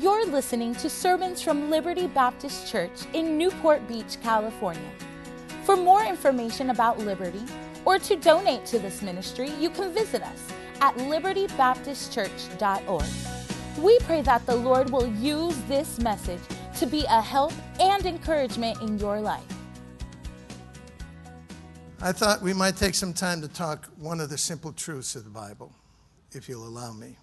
You're listening to sermons from Liberty Baptist Church in Newport Beach, California. For more information about Liberty or to donate to this ministry, you can visit us at libertybaptistchurch.org. We pray that the Lord will use this message to be a help and encouragement in your life. I thought we might take some time to talk one of the simple truths of the Bible, if you'll allow me.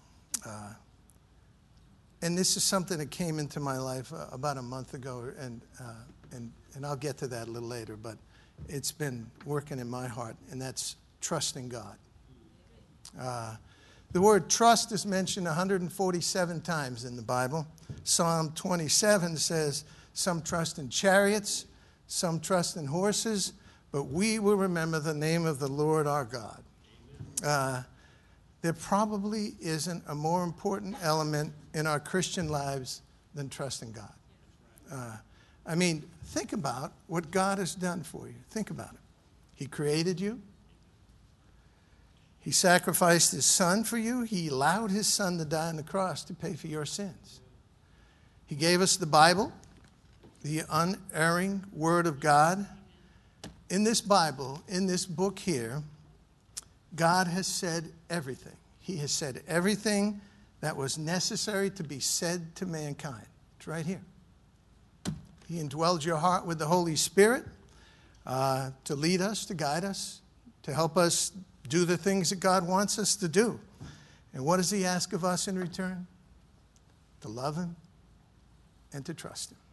And this is something that came into my life about a month ago, and I'll get to that a little later, but it's been working in my heart, and that's trusting God. The word trust is mentioned 147 times in the Bible. Psalm 27 says, some trust in chariots, some trust in horses, but we will remember the name of the Lord our God. There probably isn't a more important element in our Christian lives than trusting God. Think about what God has done for you. Think about it. He created you. He sacrificed his son for you. He allowed his son to die on the cross to pay for your sins. He gave us the Bible, the unerring word of God. In this Bible, in this book here, God has said everything. He has said everything that was necessary to be said to mankind. It's right here. He indwelled your heart with the Holy Spirit to lead us, to guide us, to help us do the things that God wants us to do. And what does he ask of us in return? To love him and to trust him.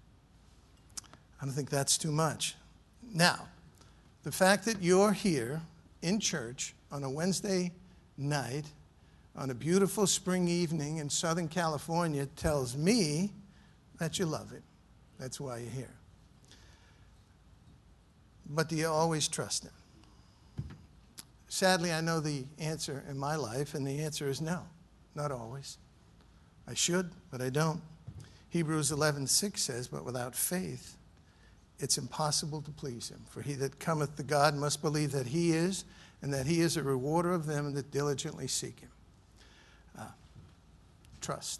I don't think that's too much. Now, the fact that you're here in church on a Wednesday night, on a beautiful spring evening in Southern California, tells me that you love him. That's why you're here. But do you always trust him? Sadly, I know the answer in my life, and the answer is no, not always. I should, but I don't. Hebrews 11:6 says, but without faith, it's impossible to please him. For he that cometh to God must believe that he is, and that he is a rewarder of them that diligently seek him. Trust.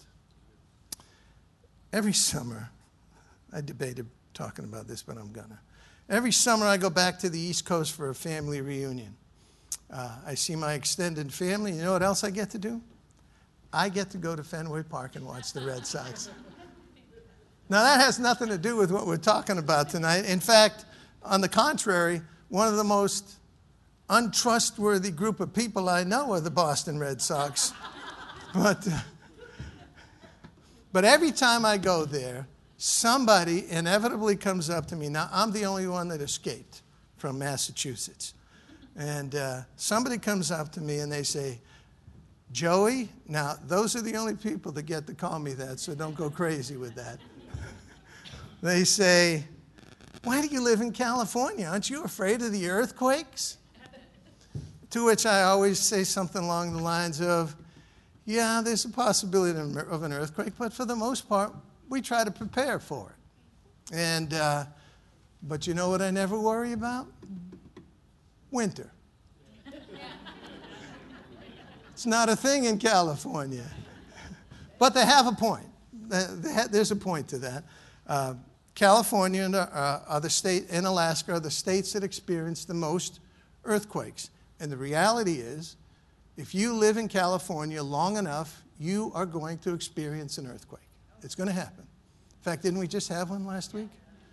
Every summer, I debated talking about this, but I'm gonna. Every summer I go back to the East Coast for a family reunion. I see my extended family. You know what else I get to do? I get to go to Fenway Park and watch the Red Sox. Now, that has nothing to do with what we're talking about tonight. In fact, on the contrary, one of the most untrustworthy group of people I know are the Boston Red Sox. But every time I go there, somebody inevitably comes up to me. Now, I'm the only one that escaped from Massachusetts. And somebody comes up to me and they say, Joey, now those are the only people that get to call me that, so don't go crazy with that. They say, why do you live in California? Aren't you afraid of the earthquakes? To which I always say something along the lines of, yeah, there's a possibility of an earthquake, but for the most part, we try to prepare for it. And but you know what I never worry about? Winter. It's not a thing in California. But they have a point. There's a point to that. California and other state and Alaska are the states that experience the most earthquakes. And the reality is, if you live in California long enough, you are going to experience an earthquake. It's going to happen. In fact, didn't we just have one last week?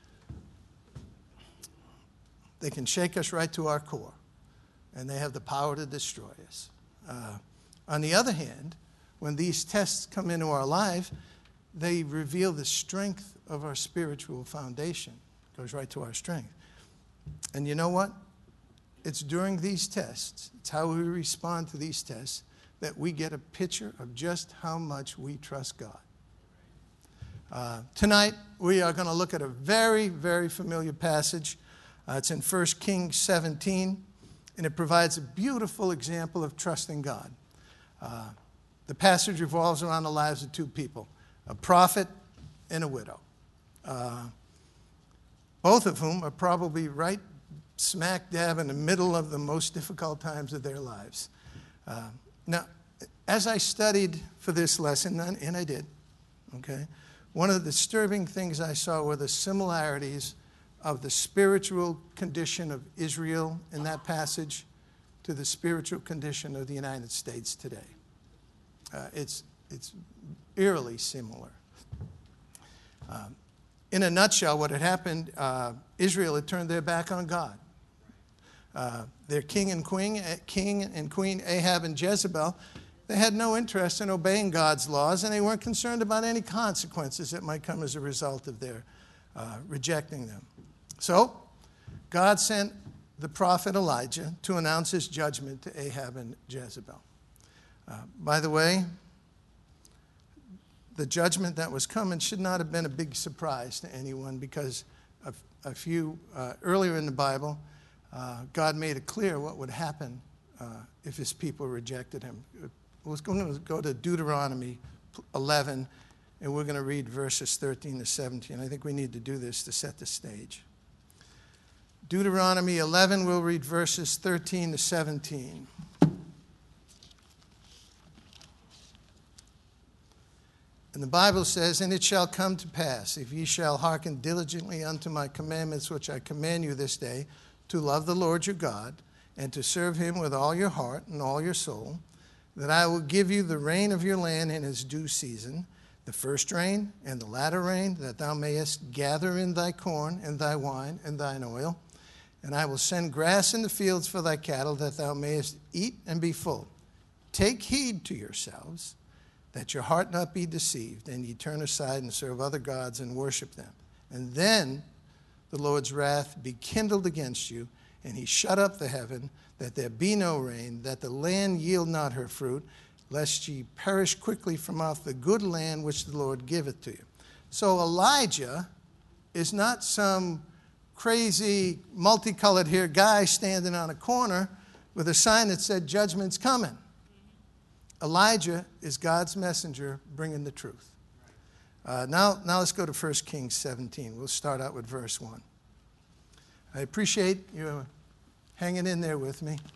They can shake us right to our core, and they have the power to destroy us. On the other hand, when these tests come into our life, they reveal the strength of our spiritual foundation. It goes right to our strength. And you know what? It's during these tests, it's how we respond to these tests, that we get a picture of just how much we trust God. Tonight, we are going to look at a very, very familiar passage. It's in 1 Kings 17, and it provides a beautiful example of trusting God. The passage revolves around the lives of two people, a prophet and a widow, both of whom are probably right smack dab in the middle of the most difficult times of their lives. Now, as I studied for this lesson, and I did, Okay? One of the disturbing things I saw were the similarities of the spiritual condition of Israel in that passage to the spiritual condition of the United States today. It's eerily similar. In a nutshell, what had happened, Israel had turned their back on God. Their king and queen, Ahab and Jezebel, they had no interest in obeying God's laws, and they weren't concerned about any consequences that might come as a result of their rejecting them. So, God sent the prophet Elijah to announce his judgment to Ahab and Jezebel. By the way, the judgment that was coming should not have been a big surprise to anyone, because a few earlier in the Bible, God made it clear what would happen if his people rejected him. We're going to go to Deuteronomy 11, and we're going to read verses 13 to 17. I think we need to do this to set the stage. Deuteronomy 11, we'll read verses 13 to 17. And the Bible says, "And it shall come to pass, if ye shall hearken diligently unto my commandments which I command you this day, to love the Lord your God, and to serve him with all your heart and all your soul, that I will give you the rain of your land in its due season, the first rain and the latter rain, that thou mayest gather in thy corn and thy wine and thine oil. And I will send grass in the fields for thy cattle, that thou mayest eat and be full. Take heed to yourselves, that your heart not be deceived, and ye turn aside and serve other gods and worship them. And then the Lord's wrath be kindled against you, and he shut up the heaven, that there be no rain, that the land yield not her fruit, lest ye perish quickly from off the good land which the Lord giveth to you." So Elijah is not some crazy, multicolored hair guy standing on a corner with a sign that said judgment's coming. Elijah is God's messenger bringing the truth. Now let's go to 1 Kings 17. We'll start out with verse 1. I appreciate you hanging in there with me.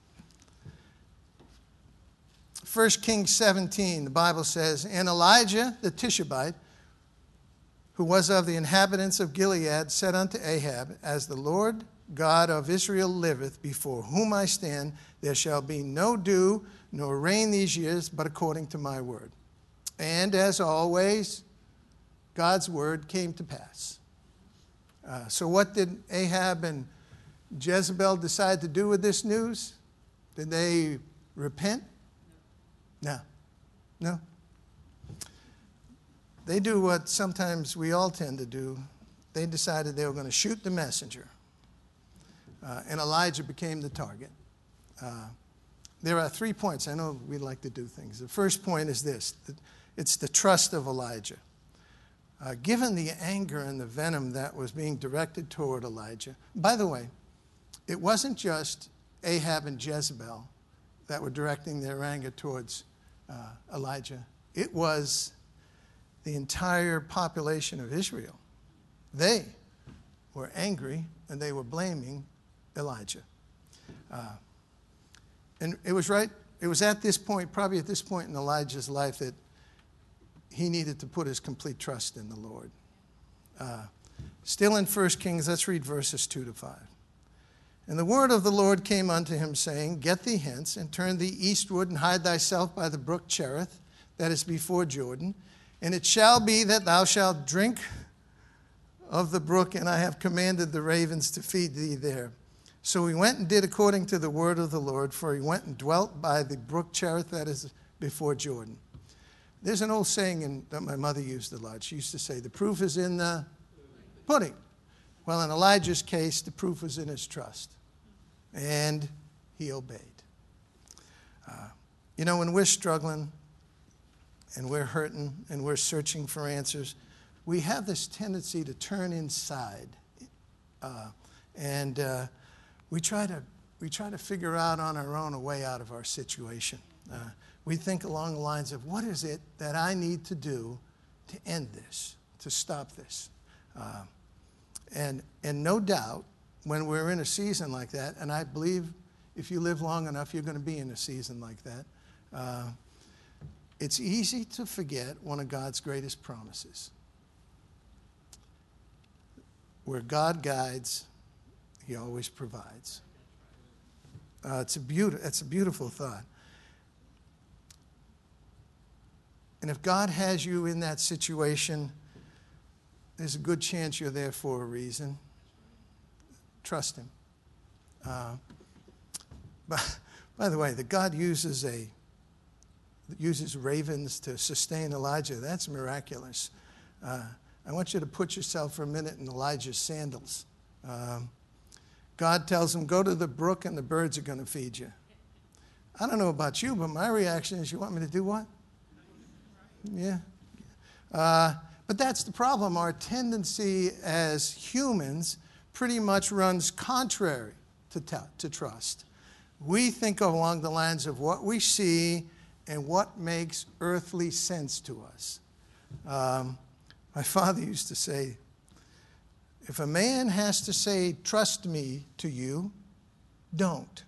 1 Kings 17, the Bible says, "And Elijah the Tishbite, who was of the inhabitants of Gilead, said unto Ahab, As the Lord God of Israel liveth, before whom I stand, there shall be no dew nor rain these years, but according to my word." And as always, God's word came to pass. So what did Ahab and Jezebel decide to do with this news? Did they repent? No. They do what sometimes we all tend to do. They decided they were going to shoot the messenger. And Elijah became the target. There are 3 points. I know we like to do things. The first point is this. It's the trust of Elijah. Given the anger and the venom that was being directed toward Elijah. By the way, it wasn't just Ahab and Jezebel that were directing their anger towards Elijah. It was the entire population of Israel. They were angry and they were blaming Elijah. And it was at this point, probably at this point in Elijah's life, that he needed to put his complete trust in the Lord. Still in 1 Kings, let's read verses 2 to 5. "And the word of the Lord came unto him, saying, Get thee hence, and turn thee eastward, and hide thyself by the brook Cherith, that is before Jordan. And it shall be that thou shalt drink of the brook, and I have commanded the ravens to feed thee there. So he went and did according to the word of the Lord, for he went and dwelt by the brook Cherith, that is before Jordan." There's an old saying that my mother used a lot. She used to say, "The proof is in the pudding." Well, in Elijah's case, the proof was in his trust. And he obeyed. When we're struggling and we're hurting and we're searching for answers, we have this tendency to turn inside. And we try to figure out on our own a way out of our situation. We think along the lines of, what is it that I need to do to end this, to stop this? And no doubt, when we're in a season like that, and I believe if you live long enough, you're going to be in a season like that, It's easy to forget one of God's greatest promises. Where God guides, he always provides. It's a beautiful thought. And if God has you in that situation, there's a good chance you're there for a reason. Trust him. By the way, that God uses ravens to sustain Elijah, that's miraculous. I want you to put yourself for a minute in Elijah's sandals. God tells him, go to the brook and the birds are going to feed you. I don't know about you, but my reaction is, you want me to do what? Yeah. But that's the problem. Our tendency as humans pretty much runs contrary to trust. We think along the lines of what we see and what makes earthly sense to us. My father used to say, if a man has to say, trust me to you, don't.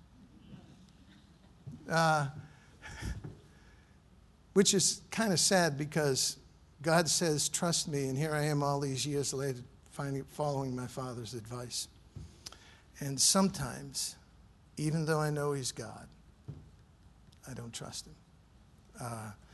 Which is kind of sad because God says, trust me, and here I am all these years later following my father's advice. And sometimes, even though I know he's God, I don't trust him.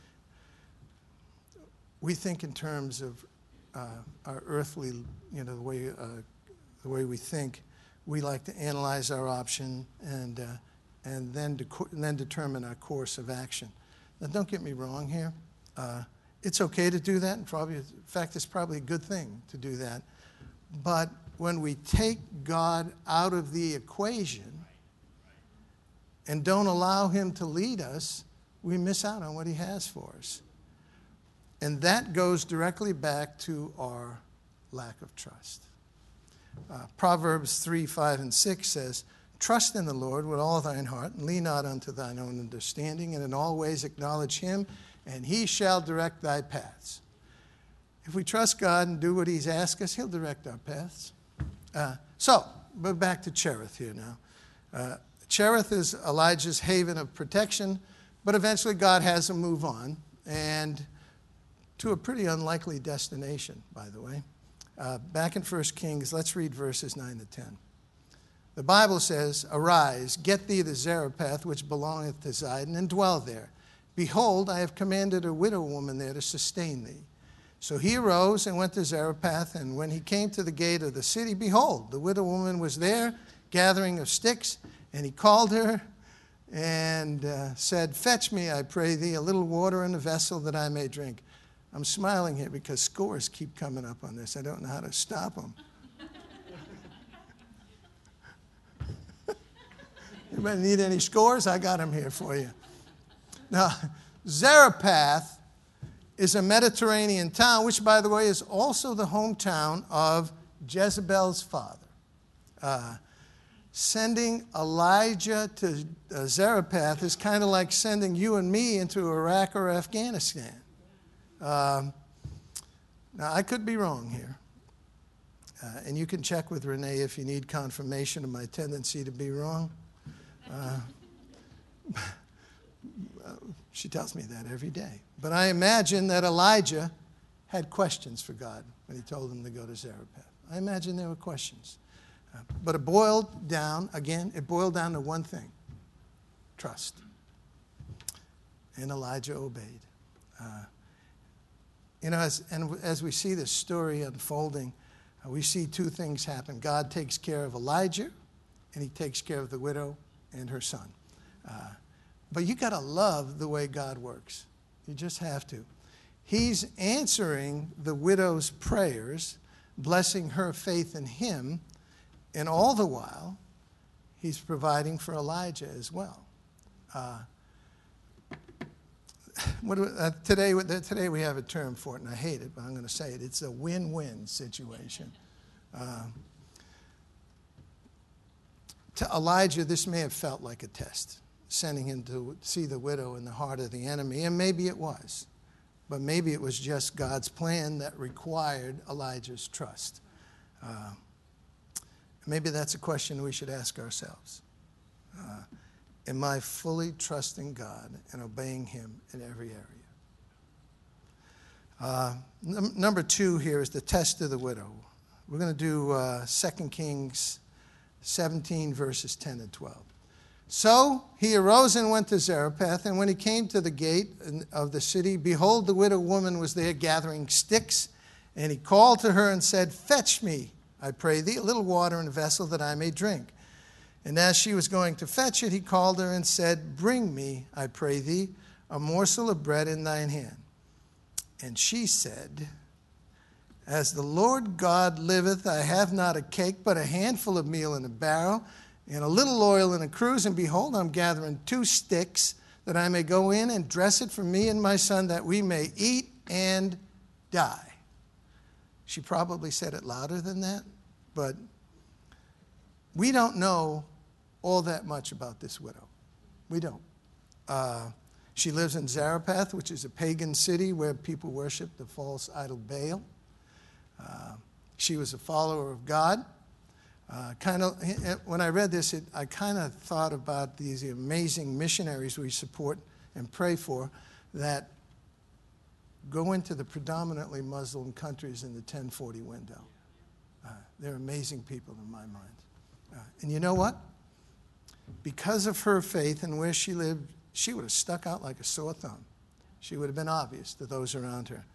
We think in terms of our earthly, the way we think. We like to analyze our option and then determine our course of action. Now, don't get me wrong here. It's okay to do that, and in fact, it's probably a good thing to do that. But when we take God out of the equation and don't allow him to lead us, we miss out on what he has for us. And that goes directly back to our lack of trust. Proverbs 3, 5, and 6 says, trust in the Lord with all thine heart, and lean not unto thine own understanding, and in all ways acknowledge him, and he shall direct thy paths. If we trust God and do what he's asked us, he'll direct our paths. But back to Cherith here now. Cherith is Elijah's haven of protection, but eventually God has him move on, and to a pretty unlikely destination, by the way. Back in 1 Kings, let's read verses 9 to 10. The Bible says, arise, get thee to Zarephath, which belongeth to Zidon, and dwell there. Behold, I have commanded a widow woman there to sustain thee. So he arose and went to Zarephath, and when he came to the gate of the city, behold, the widow woman was there, gathering of sticks, and he called her and said, fetch me, I pray thee, a little water in a vessel that I may drink. I'm smiling here because scores keep coming up on this. I don't know how to stop them. Anybody need any scores? I got them here for you. Now, Zarephath is a Mediterranean town, which, by the way, is also the hometown of Jezebel's father. Sending Elijah to Zarephath is kind of like sending you and me into Iraq or Afghanistan. Now, I could be wrong here. And you can check with Renee if you need confirmation of my tendency to be wrong. She tells me that every day. But I imagine that Elijah had questions for God when he told him to go to Zarephath. I imagine there were questions. But it boiled down to one thing: trust. And Elijah obeyed. As we see this story unfolding, we see two things happen. God takes care of Elijah, and he takes care of the widow and her son. But you got to love the way God works. You just have to. He's answering the widow's prayers, blessing her faith in him, and all the while, he's providing for Elijah as well. Today we have a term for it, and I hate it, but I'm going to say it. It's a win-win situation. To Elijah, this may have felt like a test, sending him to see the widow in the heart of the enemy, and maybe it was. But maybe it was just God's plan that required Elijah's trust. Maybe that's a question we should ask ourselves. Am I fully trusting God and obeying him in every area? Number 2 here is the test of the widow. We're going to do 2 Kings 17, verses 10 and 12. So he arose and went to Zarephath, and when he came to the gate of the city, behold, the widow woman was there gathering sticks. And he called to her and said, Fetch me, I pray thee, a little water in a vessel that I may drink. And as she was going to fetch it, he called her and said, Bring me, I pray thee, a morsel of bread in thine hand. And she said, As the Lord God liveth, I have not a cake, but a handful of meal in a barrel, and a little oil in a cruse. And behold, I'm gathering 2 sticks, that I may go in and dress it for me and my son, that we may eat and die. She probably said it louder than that, but we don't know all that much about this widow. We don't. She lives in Zarephath, which is a pagan city where people worship the false idol Baal. She was a follower of God. When I read this, I kind of thought about these amazing missionaries we support and pray for that go into the predominantly Muslim countries in the 1040 window. They're amazing people in my mind. And you know what? Because of her faith and where she lived, she would have stuck out like a sore thumb. She would have been obvious to those around her.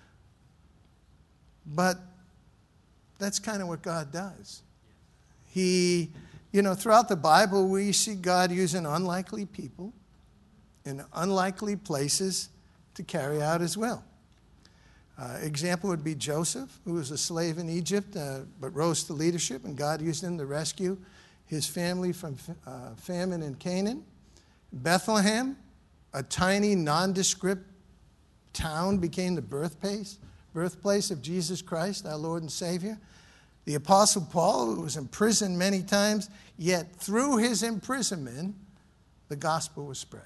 But that's kind of what God does. Throughout the Bible, we see God using unlikely people in unlikely places to carry out his will. Example would be Joseph, who was a slave in Egypt, but rose to leadership, and God used him to rescue his family from famine in Canaan. Bethlehem, a tiny, nondescript town, became the birthplace of Jesus Christ, our Lord and Savior. The Apostle Paul, who was imprisoned many times, yet through his imprisonment, the gospel was spread.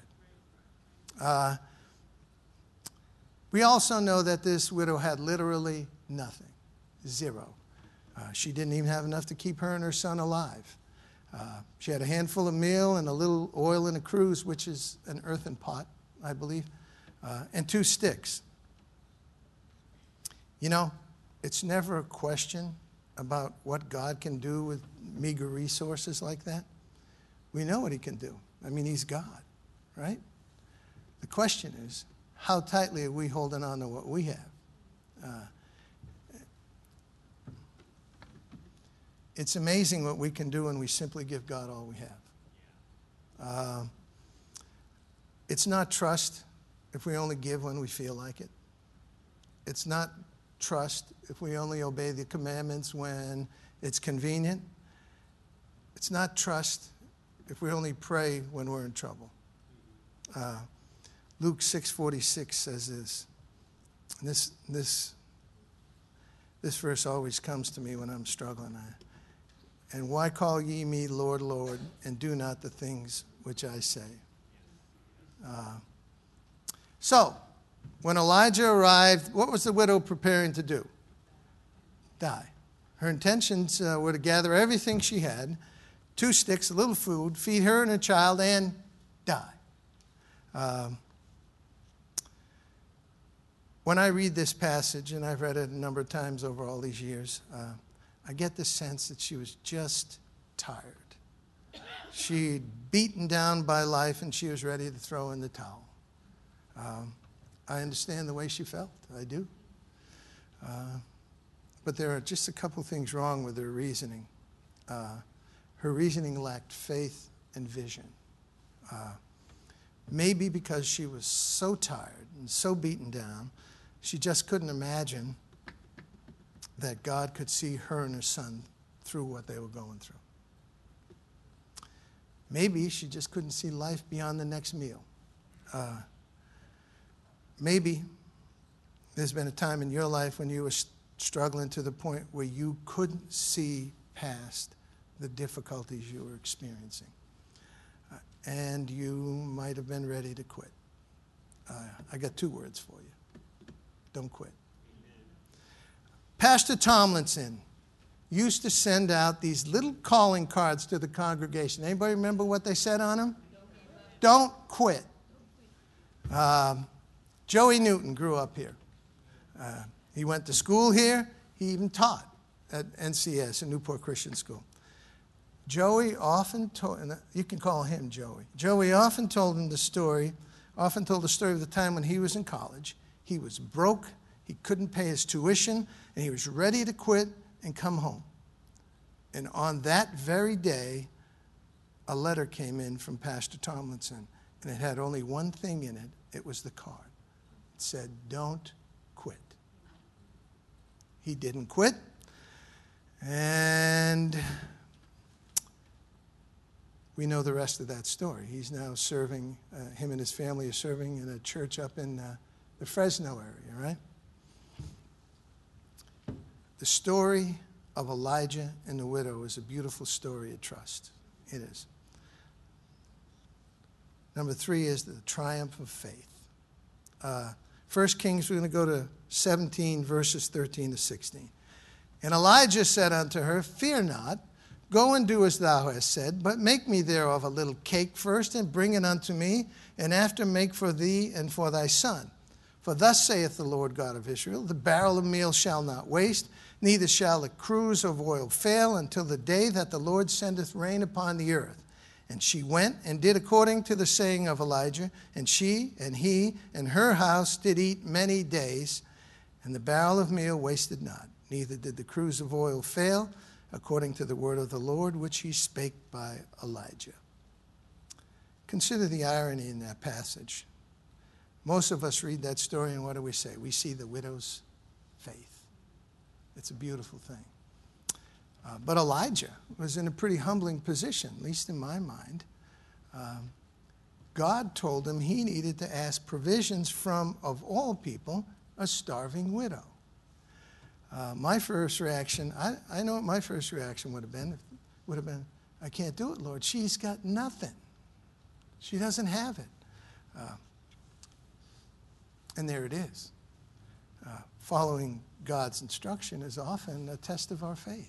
We also know that this widow had literally nothing, 0. She didn't even have enough to keep her and her son alive. She had a handful of meal and a little oil in a cruse, which is an earthen pot, I believe, and 2 sticks. It's never a question about what God can do with meager resources like that. We know what he can do. I mean, he's God, right? The question is, how tightly are we holding on to what we have? It's amazing what we can do when we simply give God all we have. It's not trust if we only give when we feel like it. It's not trust if we only obey the commandments when it's convenient. It's not trust if we only pray when we're in trouble. Luke 6:46 says this. This verse always comes to me when I'm struggling. And why call ye me Lord, Lord, and do not the things which I say? So, when Elijah arrived, what was the widow preparing to do? Die. Her intentions were to gather everything she had, 2 sticks, a little food, feed her and her child, and die. When I read this passage, and I've read it a number of times over all these years, I get the sense that she was just tired. She'd beaten down by life, and she was ready to throw in the towel. I understand the way she felt. I do. But there are just a couple things wrong with her reasoning. Her reasoning lacked faith and vision. Maybe because she was so tired and so beaten down, she just couldn't imagine that God could see her and her son through what they were going through. Maybe she just couldn't see life beyond the next meal. Maybe there's been a time in your life when you were struggling to the point where you couldn't see past the difficulties you were experiencing. And you might have been ready to quit. I got 2 words for you. Don't quit. Pastor Tomlinson used to send out these little calling cards to the congregation. Anybody remember what they said on them? Don't quit. Joey Newton grew up here. He went to school here. He even taught at NCS, a Newport Christian School. Joey often told, and you can call him Joey. Joey often told the story of the time when he was in college. He was broke, he couldn't pay his tuition, and he was ready to quit and come home. And on that very day, a letter came in from Pastor Tomlinson, and it had only one thing in it. It was the card. It said, "Don't quit." He didn't quit, and we know the rest of that story. He's now serving, him and his family are serving in a church up in the Fresno area, right? The story of Elijah and the widow is a beautiful story of trust. It is. Number 3 is the triumph of faith. 1 Kings, we're going to go to 17, verses 13 to 16. And Elijah said unto her, "Fear not, go and do as thou hast said, but make me thereof a little cake first, and bring it unto me, and after make for thee and for thy son. For thus saith the Lord God of Israel, the barrel of meal shall not waste, neither shall the cruse of oil fail, until the day that the Lord sendeth rain upon the earth." And she went and did according to the saying of Elijah, and she and he and her house did eat many days, and the barrel of meal wasted not, neither did the cruse of oil fail, according to the word of the Lord, which he spake by Elijah. Consider the irony in that passage. Most of us read that story, and what do we say? We see the widow's faith. It's a beautiful thing. But Elijah was in a pretty humbling position, at least in my mind. God told him he needed to ask provisions from, of all people, a starving widow. My first reaction, I know what my first reaction would have been. I can't do it, Lord. She's got nothing. She doesn't have it. And there it is. Following God's instruction is often a test of our faith.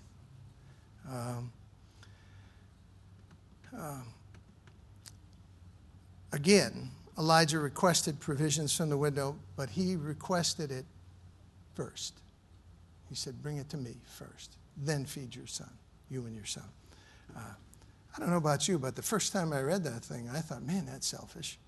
Again, Elijah requested provisions from the widow, but he requested it first. He said, "Bring it to me first, then feed your son, you and your son." I don't know about you, but the first time I read that thing, I thought, man, that's selfish.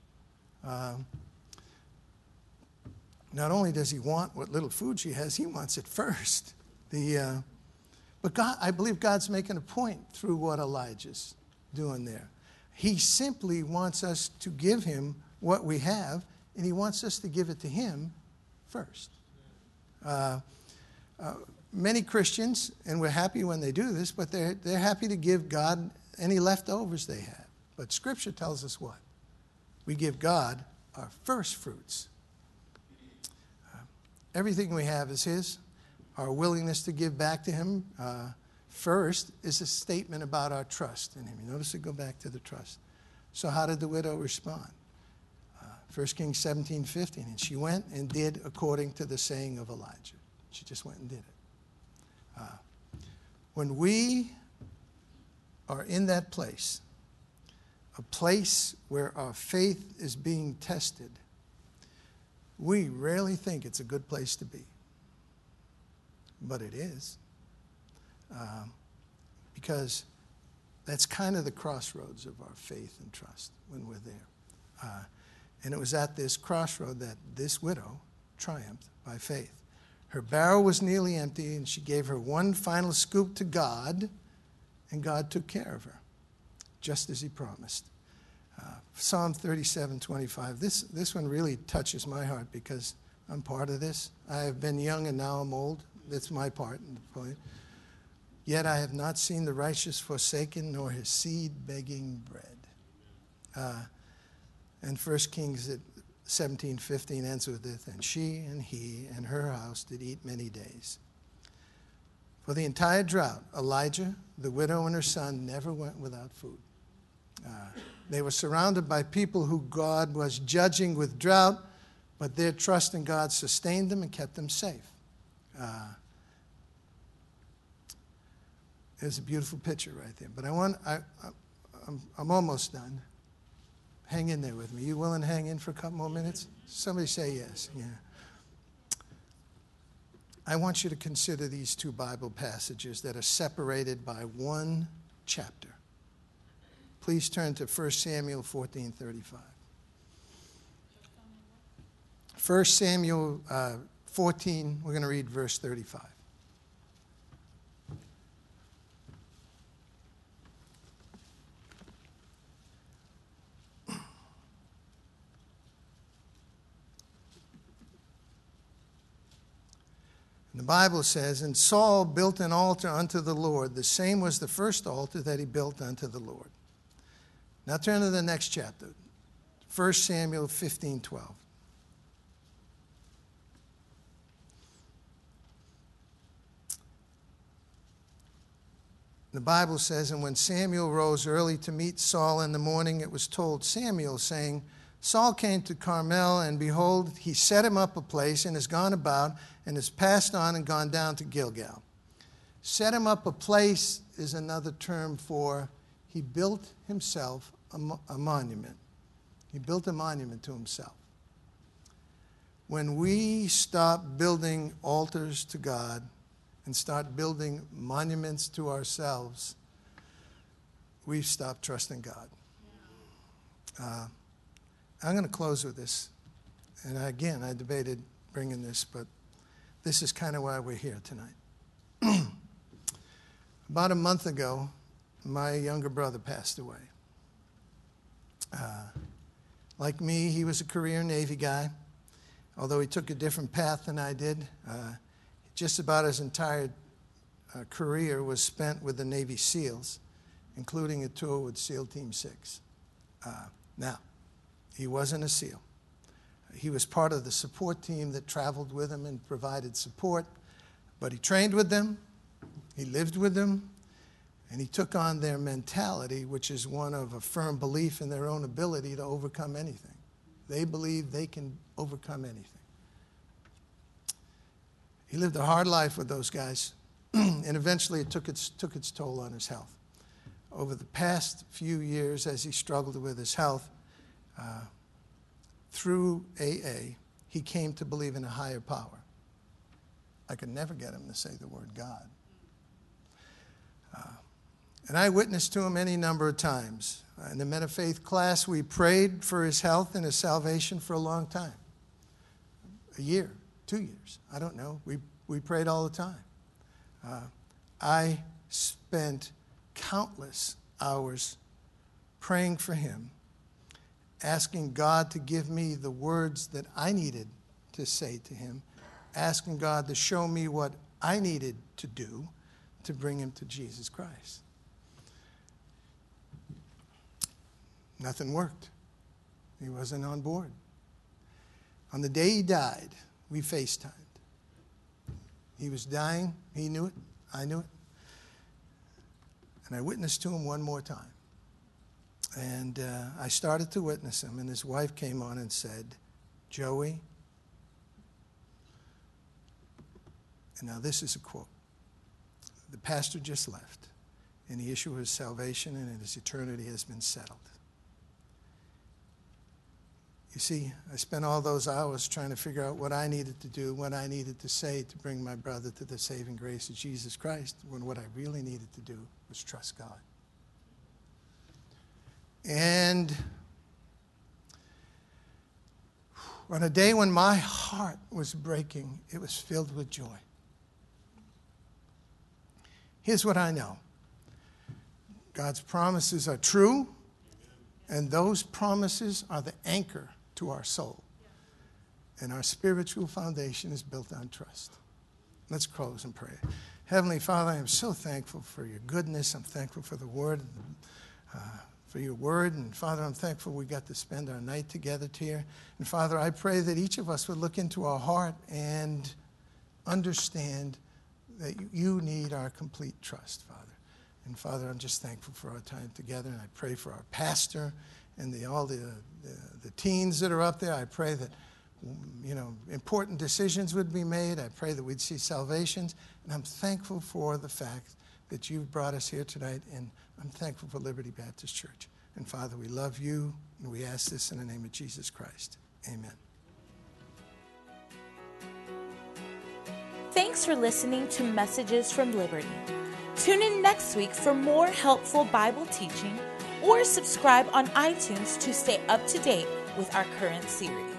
Not only does he want what little food she has, he wants it first. But God, I believe God's making a point through what Elijah's doing there. He simply wants us to give him what we have, and he wants us to give it to him first. Many Christians, and we're happy when they do this, but they're happy to give God any leftovers they have. But Scripture tells us what? We give God our first fruits. Everything we have is his. Our willingness to give back to him first is a statement about our trust in him. You notice it, go back to the trust. So how did the widow respond? 1 Kings 17:15, and she went and did according to the saying of Elijah. She just went and did it. When we are in that place, a place where our faith is being tested, we rarely think it's a good place to be. But it is. Because that's kind of the crossroads of our faith and trust when we're there. And it was at this crossroad that this widow triumphed by faith. Her barrel was nearly empty, and she gave her one final scoop to God, and God took care of her, just as he promised. Psalm 37:25. This one really touches my heart because I'm part of this. I have been young and now I'm old. That's my part in the point. Yet I have not seen the righteous forsaken, nor his seed begging bread. And 1 Kings 17:15 ends with this, and she and he and her house did eat many days. For the entire drought, Elijah, the widow, and her son never went without food. They were surrounded by people who God was judging with drought, but their trust in God sustained them and kept them safe. There's a beautiful picture right there. But I'm almost done. Hang in there with me. You willing to hang in for a couple more minutes? Somebody say yes. Yeah. I want you to consider these two Bible passages that are separated by one chapter. Please turn to 1 Samuel 14:35. 1 Samuel 14, we're going to read verse 35. The Bible says, and Saul built an altar unto the Lord. The same was the first altar that he built unto the Lord. Now turn to the next chapter, 1 Samuel 15:12. The Bible says, and when Samuel rose early to meet Saul in the morning, it was told Samuel, saying, Saul came to Carmel, and behold, he set him up a place, and has gone about, and has passed on and gone down to Gilgal. Set him up a place is another term for he built himself a monument. He built a monument to himself. When we stop building altars to God and start building monuments to ourselves, we've stopped trusting God. I'm going to close with this. And again, I debated bringing this, but this is kind of why we're here tonight. About a month ago, my younger brother passed away. Like me, he was a career Navy guy, although he took a different path than I did. Just about his entire career was spent with the Navy SEALs, including a tour with SEAL Team 6. Now, he wasn't a SEAL. He was part of the support team that traveled with him and provided support, but he trained with them, he lived with them, and he took on their mentality, which is one of a firm belief in their own ability to overcome anything. They believe they can overcome anything. He lived a hard life with those guys, and eventually it took its toll on his health. Over the past few years, as he struggled with his health, through AA, he came to believe in a higher power. I could never get him to say the word God. And I witnessed to him any number of times. In the Men of Faith class, we prayed for his health and his salvation for a long time. A year, 2 years, I don't know. We prayed all the time. I spent countless hours praying for him, asking God to give me the words that I needed to say to him, asking God to show me what I needed to do to bring him to Jesus Christ. Nothing worked. He wasn't on board. On the day he died, we FaceTimed. He was dying. He knew it. I knew it. And I witnessed to him one more time. And I started to witness him, and his wife came on and said, Joey, and now this is a quote, the pastor just left, and the issue of his salvation and his eternity has been settled. You see, I spent all those hours trying to figure out what I needed to do, what I needed to say to bring my brother to the saving grace of Jesus Christ, when what I really needed to do was trust God. And on a day when my heart was breaking, it was filled with joy. Here's what I know. God's promises are true, and those promises are the anchor to our soul. And our spiritual foundation is built on trust. Let's close and pray. Heavenly Father, I am so thankful for your goodness. I'm thankful for the word, for your word. And Father, I'm thankful we got to spend our night together here. And Father, I pray that each of us would look into our heart and understand that you need our complete trust, Father. And Father, I'm just thankful for our time together. And I pray for our pastor and all the teens that are up there. I pray that, important decisions would be made. I pray that we'd see salvations. And I'm thankful for the fact that you've brought us here tonight. And I'm thankful for Liberty Baptist Church. And Father, we love you. And we ask this in the name of Jesus Christ. Amen. Thanks for listening to Messages from Liberty. Tune in next week for more helpful Bible teaching, or subscribe on iTunes to stay up to date with our current series.